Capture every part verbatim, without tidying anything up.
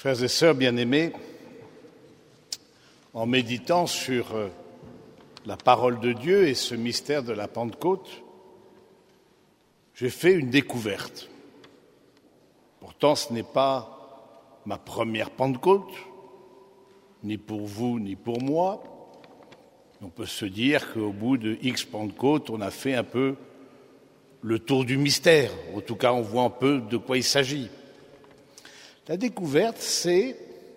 Frères et sœurs bien-aimés, en méditant sur la parole de Dieu et ce mystère de la Pentecôte, j'ai fait une découverte. Pourtant, ce n'est pas ma première Pentecôte, ni pour vous, ni pour moi. On peut se dire qu'au bout de X Pentecôte, on a fait un peu le tour du mystère. En tout cas, on voit un peu de quoi il s'agit. La découverte, c'est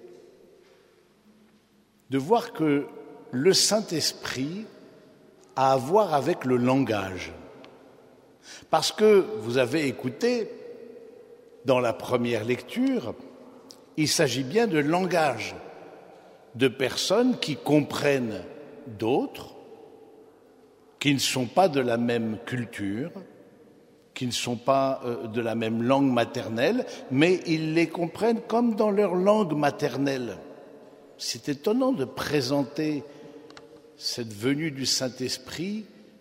de voir que le Saint-Esprit a à voir avec le langage. Parce que, vous avez écouté, dans la première lecture, il s'agit bien de langage, de personnes qui comprennent d'autres, qui ne sont pas de la même culture, qui ne sont pas euh, de la même langue maternelle, mais ils les comprennent comme dans leur langue maternelle. C'est étonnant de présenter cette venue du Saint-Esprit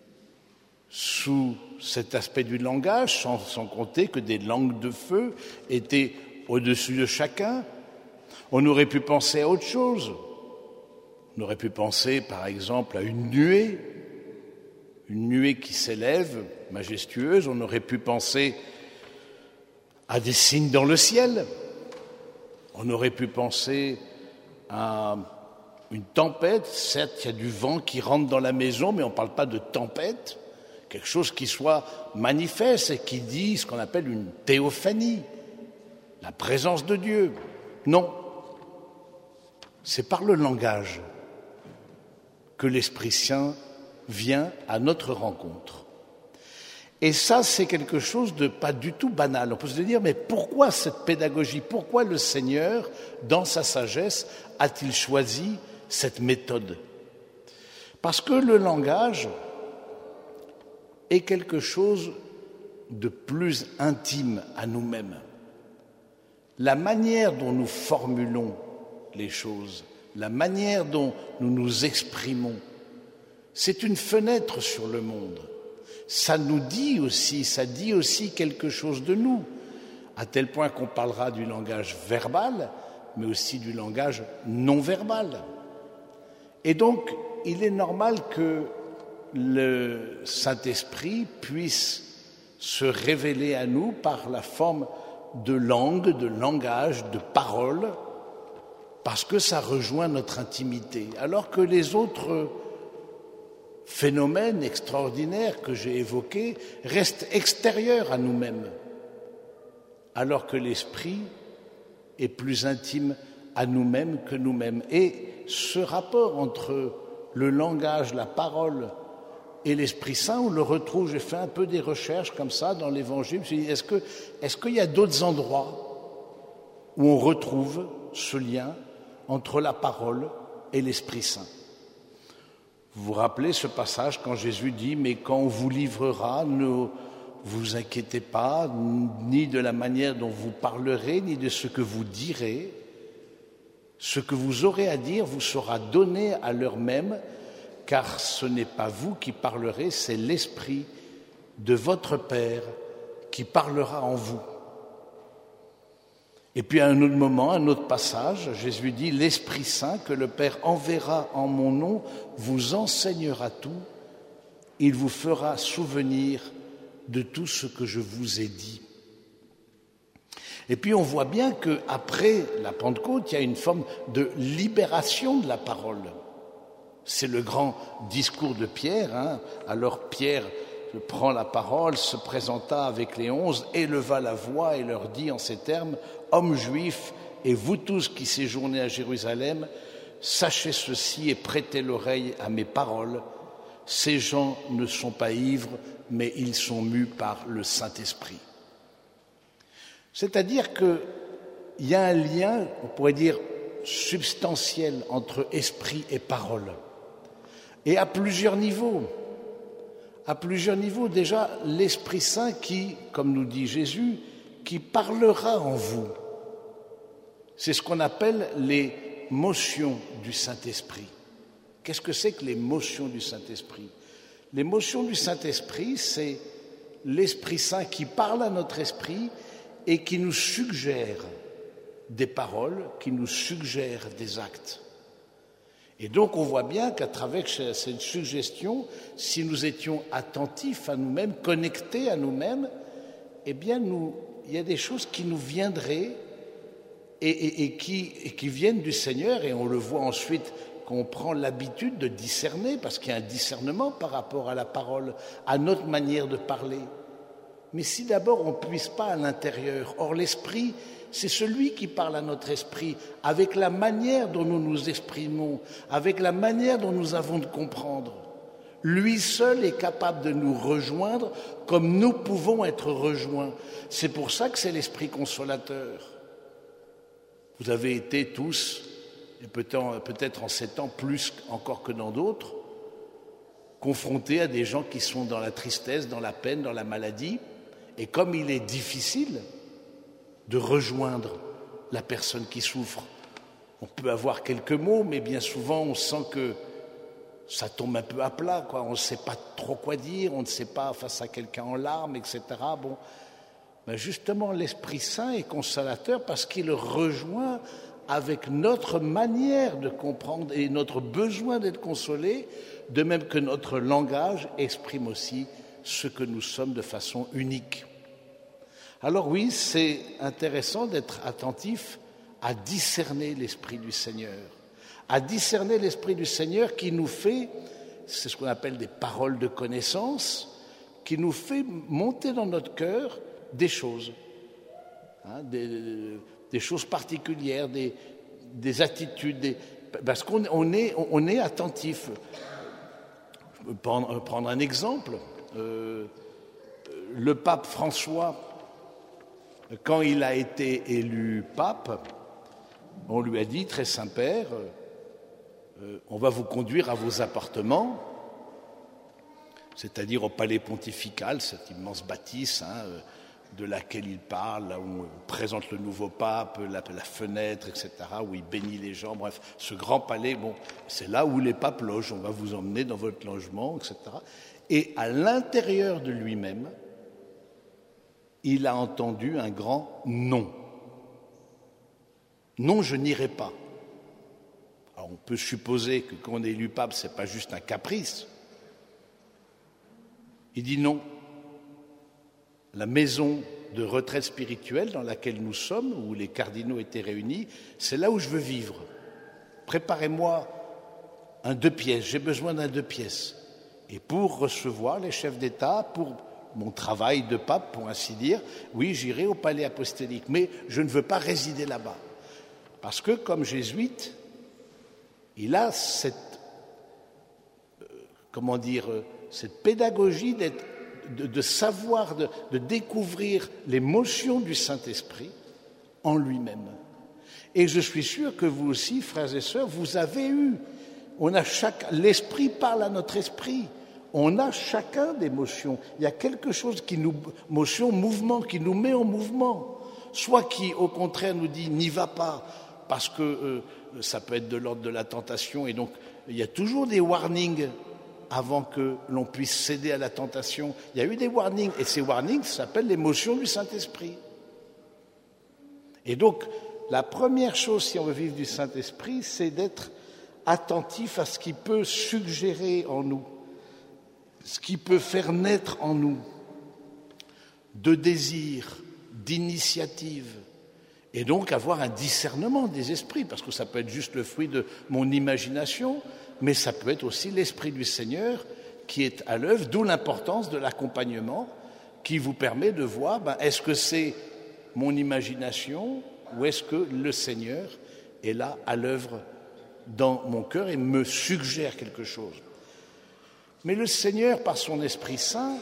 sous cet aspect du langage, sans, sans compter que des langues de feu étaient au-dessus de chacun. On aurait pu penser à autre chose. On aurait pu penser, par exemple, à une nuée, une nuée qui s'élève, majestueuse. On aurait pu penser à des signes dans le ciel. On aurait pu penser à une tempête. Certes, il y a du vent qui rentre dans la maison, mais on ne parle pas de tempête. Quelque chose qui soit manifeste et qui dit ce qu'on appelle une théophanie, la présence de Dieu. Non, c'est par le langage que l'Esprit Saint vient à notre rencontre. Et ça, c'est quelque chose de pas du tout banal. On peut se dire, mais pourquoi cette pédagogie? Pourquoi le Seigneur, dans sa sagesse, a-t-il choisi cette méthode? Parce que le langage est quelque chose de plus intime à nous-mêmes. La manière dont nous formulons les choses, la manière dont nous nous exprimons, c'est une fenêtre sur le monde. Ça nous dit aussi, ça dit aussi quelque chose de nous, à tel point qu'on parlera du langage verbal, mais aussi du langage non verbal. Et donc, il est normal que le Saint-Esprit puisse se révéler à nous par la forme de langue, de langage, de parole, parce que ça rejoint notre intimité. Alors que les autres phénomènes extraordinaires que j'ai évoqués restent extérieurs à nous-mêmes, alors que l'esprit est plus intime à nous-mêmes que nous-mêmes. Et ce rapport entre le langage, la parole et l'Esprit Saint, on le retrouve, j'ai fait un peu des recherches comme ça dans l'Évangile, je me suis dit, est-ce que, est-ce qu'il y a d'autres endroits où on retrouve ce lien entre la parole et l'Esprit Saint? Vous vous rappelez ce passage quand Jésus dit « Mais quand on vous livrera, ne vous inquiétez pas, ni de la manière dont vous parlerez, ni de ce que vous direz. Ce que vous aurez à dire vous sera donné à l'heure même, car ce n'est pas vous qui parlerez, c'est l'Esprit de votre Père qui parlera en vous. » Et puis à un autre moment, un autre passage, Jésus dit « L'Esprit Saint que le Père enverra en mon nom vous enseignera tout, il vous fera souvenir de tout ce que je vous ai dit. » Et puis on voit bien qu'après la Pentecôte, il y a une forme de libération de la parole. C'est le grand discours de Pierre. Hein. Alors Pierre prend la parole, se présenta avec les onze, éleva la voix et leur dit en ces termes « Hommes juifs et vous tous qui séjournez à Jérusalem, sachez ceci et prêtez l'oreille à mes paroles. Ces gens ne sont pas ivres, mais ils sont mus par le Saint-Esprit. » C'est-à-dire qu'il y a un lien, on pourrait dire, substantiel entre esprit et parole. Et à plusieurs niveaux. À plusieurs niveaux, déjà, l'Esprit Saint qui, comme nous dit Jésus, qui parlera en vous. C'est ce qu'on appelle les motions du Saint-Esprit. Qu'est-ce que c'est que les motions du Saint-Esprit? Les motions du Saint-Esprit, c'est l'Esprit Saint qui parle à notre esprit et qui nous suggère des paroles, qui nous suggère des actes. Et donc on voit bien qu'à travers cette suggestion, si nous étions attentifs à nous-mêmes, connectés à nous-mêmes, eh bien nous, il y a des choses qui nous viendraient et, et, et, qui, et qui viennent du Seigneur, et on le voit ensuite qu'on prend l'habitude de discerner, parce qu'il y a un discernement par rapport à la parole, à notre manière de parler. Mais si d'abord on ne puise pas à l'intérieur, or l'esprit, c'est celui qui parle à notre esprit, avec la manière dont nous nous exprimons, avec la manière dont nous avons de comprendre. Lui seul est capable de nous rejoindre comme nous pouvons être rejoints. C'est pour ça que c'est l'Esprit consolateur. Vous avez été tous, et peut-être en ces temps plus encore que dans d'autres, confrontés à des gens qui sont dans la tristesse, dans la peine, dans la maladie. Et comme il est difficile de rejoindre la personne qui souffre, on peut avoir quelques mots, mais bien souvent on sent que ça tombe un peu à plat, quoi. On ne sait pas trop quoi dire, on ne sait pas face à quelqu'un en larmes, et cetera. Bon, mais justement, l'Esprit Saint est consolateur parce qu'il rejoint avec notre manière de comprendre et notre besoin d'être consolé, de même que notre langage exprime aussi ce que nous sommes de façon unique. Alors oui, c'est intéressant d'être attentif à discerner l'Esprit du Seigneur, à discerner l'Esprit du Seigneur qui nous fait, c'est ce qu'on appelle des paroles de connaissance, qui nous fait monter dans notre cœur des choses, hein, des, des choses particulières, des, des attitudes, des, parce qu'on on est, on est attentif. Je peux prendre, prendre un exemple. Euh, le pape François, quand il a été élu pape, on lui a dit, très Saint-Père, euh, on va vous conduire à vos appartements, c'est-à-dire au palais pontifical, cette immense bâtisse hein, de laquelle il parle, là où on présente le nouveau pape, la, la fenêtre, et cetera, où il bénit les gens, bref, ce grand palais, bon, c'est là où les papes logent, on va vous emmener dans votre logement, et cetera. Et à l'intérieur de lui-même, il a entendu un grand non. Non, je n'irai pas. Alors on peut supposer que quand on est élu pape, ce n'est pas juste un caprice. Il dit non. La maison de retraite spirituelle dans laquelle nous sommes, où les cardinaux étaient réunis, c'est là où je veux vivre. Préparez-moi un deux pièces, j'ai besoin d'un deux pièces. Et pour recevoir les chefs d'État, pour mon travail de pape, pour ainsi dire, oui, j'irai au palais apostolique, mais je ne veux pas résider là-bas. Parce que, comme jésuite, il a cette, euh, comment dire, cette pédagogie d'être, de, de savoir, de, de découvrir l'émotion du Saint-Esprit en lui-même. Et je suis sûr que vous aussi, frères et sœurs, vous avez eu, on a chaque, l'Esprit parle à notre esprit. On a chacun des motions. Il y a quelque chose qui nous, motion, mouvement, qui nous met en mouvement. Soit qui, au contraire, nous dit n'y va pas, parce que euh, ça peut être de l'ordre de la tentation. Et donc, il y a toujours des warnings avant que l'on puisse céder à la tentation. Il y a eu des warnings, et ces warnings s'appellent l'émotion du Saint-Esprit. Et donc, la première chose, si on veut vivre du Saint-Esprit, c'est d'être attentif à ce qui peut suggérer en nous, ce qui peut faire naître en nous de désirs, d'initiatives, et donc avoir un discernement des esprits, parce que ça peut être juste le fruit de mon imagination, mais ça peut être aussi l'Esprit du Seigneur qui est à l'œuvre, d'où l'importance de l'accompagnement qui vous permet de voir, ben, est-ce que c'est mon imagination ou est-ce que le Seigneur est là à l'œuvre dans mon cœur et me suggère quelque chose. Mais le Seigneur, par son Esprit Saint,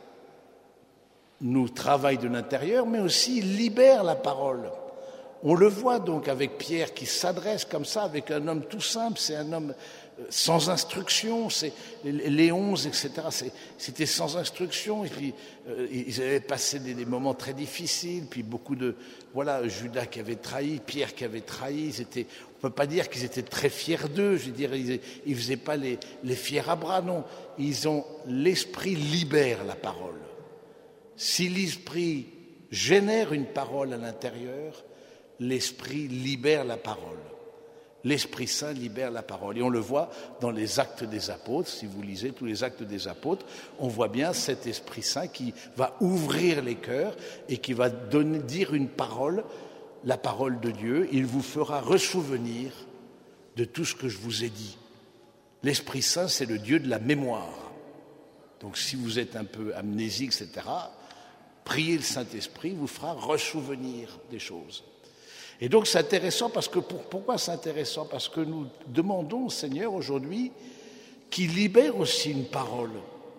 nous travaille de l'intérieur, mais aussi libère la parole. On le voit donc avec Pierre qui s'adresse comme ça avec un homme tout simple, c'est un homme sans instruction, c'est les onze, et cetera. C'est, c'était sans instruction, et puis euh, ils avaient passé des, des moments très difficiles, puis beaucoup de, voilà, Judas qui avait trahi, Pierre qui avait trahi, ils étaient, on ne peut pas dire qu'ils étaient très fiers d'eux, je veux dire, ils ne faisaient pas les, les fiers à bras, non, ils ont, l'esprit libère la parole. Si l'esprit génère une parole à l'intérieur, l'Esprit libère la parole. L'Esprit Saint libère la parole. Et on le voit dans les Actes des Apôtres. Si vous lisez tous les Actes des Apôtres, on voit bien cet Esprit Saint qui va ouvrir les cœurs et qui va donner, dire une parole, la parole de Dieu. Il vous fera ressouvenir de tout ce que je vous ai dit. L'Esprit Saint, c'est le Dieu de la mémoire. Donc si vous êtes un peu amnésique, et cetera, priez le Saint-Esprit, vous fera ressouvenir des choses. Et donc c'est intéressant parce que, pour, pourquoi c'est intéressant ? Parce que nous demandons au Seigneur aujourd'hui qu'il libère aussi une parole.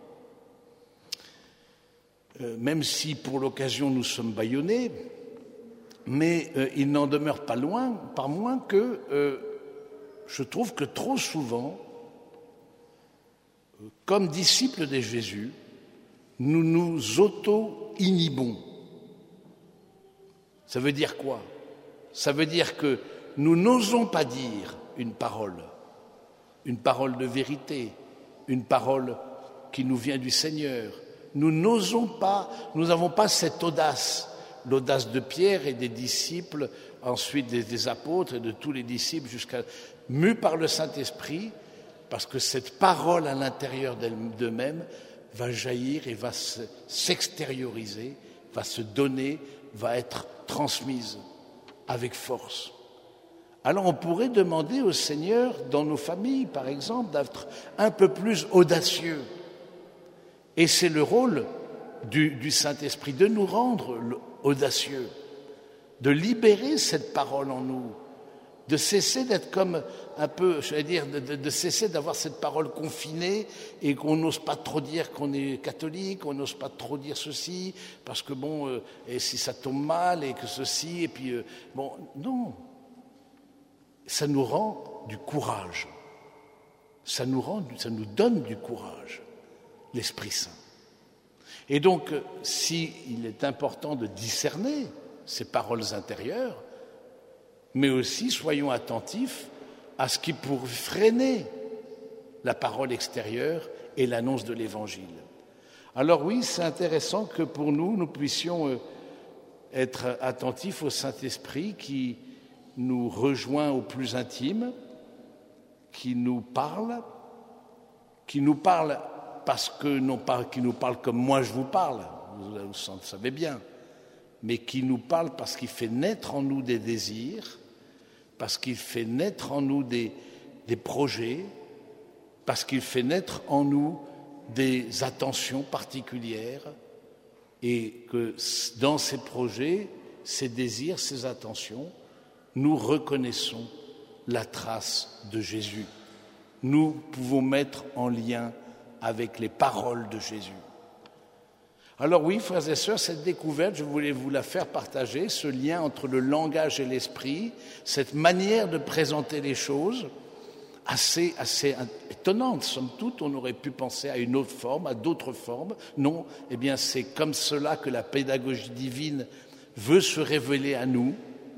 Euh, même si pour l'occasion nous sommes bâillonnés, mais euh, il n'en demeure pas loin, pas moins que euh, je trouve que trop souvent, euh, comme disciples de Jésus, nous nous auto-inhibons. Ça veut dire quoi ? Ça veut dire que nous n'osons pas dire une parole, une parole de vérité, une parole qui nous vient du Seigneur. Nous n'osons pas, nous n'avons pas cette audace, l'audace de Pierre et des disciples, ensuite des, des apôtres et de tous les disciples, jusqu'à mus par le Saint-Esprit, parce que cette parole à l'intérieur d'eux-mêmes va jaillir et va se, s'extérioriser, va se donner, va être transmise avec force. Alors on pourrait demander au Seigneur, dans nos familles par exemple, d'être un peu plus audacieux. Et c'est le rôle du, du Saint-Esprit, de nous rendre audacieux, de libérer cette parole en nous, de cesser d'être comme un peu, je vais dire, de, de, de cesser d'avoir cette parole confinée et qu'on n'ose pas trop dire qu'on est catholique, on n'ose pas trop dire ceci, parce que bon, euh, et si ça tombe mal et que ceci, et puis euh, bon, non. Ça nous rend du courage. Ça nous rend, ça nous donne du courage, l'Esprit Saint. Et donc, si il est important de discerner ces paroles intérieures, mais aussi soyons attentifs à ce qui pourrait freiner la parole extérieure et l'annonce de l'Évangile. Alors oui, c'est intéressant que pour nous, nous puissions être attentifs au Saint-Esprit qui nous rejoint au plus intime, qui nous parle, qui nous parle parce que non pas qui nous parle comme moi je vous parle, vous le savez bien, mais qui nous parle parce qu'il fait naître en nous des désirs, parce qu'il fait naître en nous des, des projets, parce qu'il fait naître en nous des attentions particulières, et que dans ces projets, ces désirs, ces attentions, nous reconnaissons la trace de Jésus. Nous pouvons mettre en lien avec les paroles de Jésus. Alors oui, frères et sœurs, cette découverte, je voulais vous la faire partager, ce lien entre le langage et l'esprit, cette manière de présenter les choses, assez, assez étonnante, somme toute. On aurait pu penser à une autre forme, à d'autres formes. Non, eh bien c'est comme cela que la pédagogie divine veut se révéler à nous.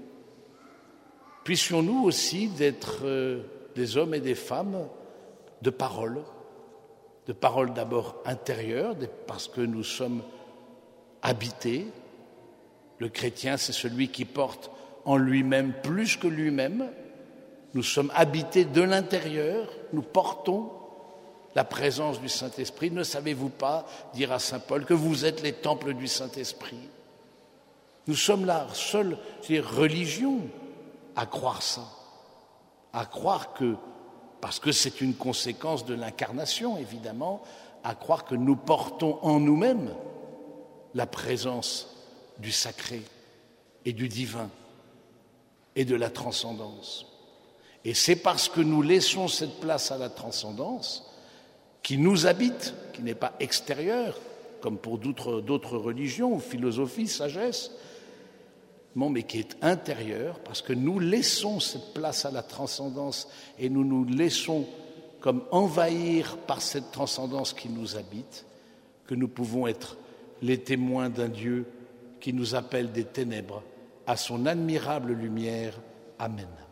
Puissions-nous aussi d'être euh, des hommes et des femmes de parole, de parole d'abord intérieure, parce que nous sommes habités. Le chrétien, c'est celui qui porte en lui-même plus que lui-même. Nous sommes habités de l'intérieur, nous portons la présence du Saint-Esprit. Ne savez-vous pas, dira saint Paul, que vous êtes les temples du Saint-Esprit ? Nous sommes la seule, je veux dire, religion à croire ça, à croire que, parce que c'est une conséquence de l'incarnation, évidemment, à croire que nous portons en nous-mêmes la présence du sacré et du divin et de la transcendance. Et c'est parce que nous laissons cette place à la transcendance qui nous habite, qui n'est pas extérieure, comme pour d'autres, d'autres religions, philosophie, sagesse, non, mais qui est intérieure, parce que nous laissons cette place à la transcendance et nous nous laissons comme envahir par cette transcendance qui nous habite, que nous pouvons être les témoins d'un Dieu qui nous appelle des ténèbres à son admirable lumière. Amen.